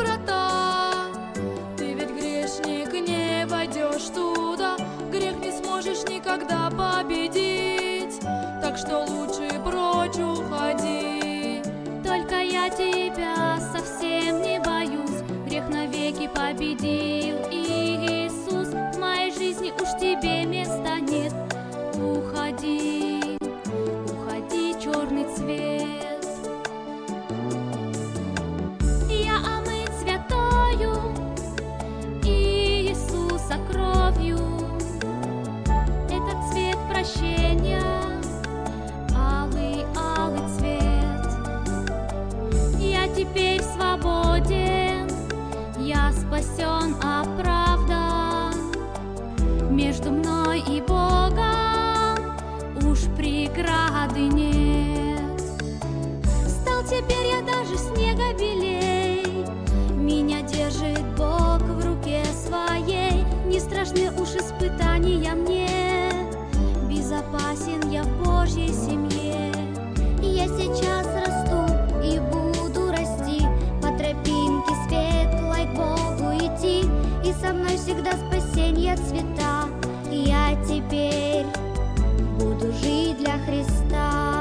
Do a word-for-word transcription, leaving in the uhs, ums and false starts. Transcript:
врата. Ты ведь грешник, не войдешь туда, грех не сможешь никогда победить, так что лучше прочь уходи. Только я тебя совсем не боюсь, грех навеки победил Иисус. В моей жизни уж тебе места нет. Уходи, уходи, черный цвет. Я омыт святою Иисуса кровью. Этот цвет прощения, алый, алый цвет. Я теперь свободен, я спасен, оправдан. Между мной и Богом уж преграды нет. Стал теперь я даже снега белей, меня держит Бог в руке своей. Не страшны уж испытания мне, безопасен я в Божьей семье. Я сейчас расту и буду расти, по тропинке светлой к Богу идти, и со мной всегда спасенье цвета. Я теперь буду жить для Христа.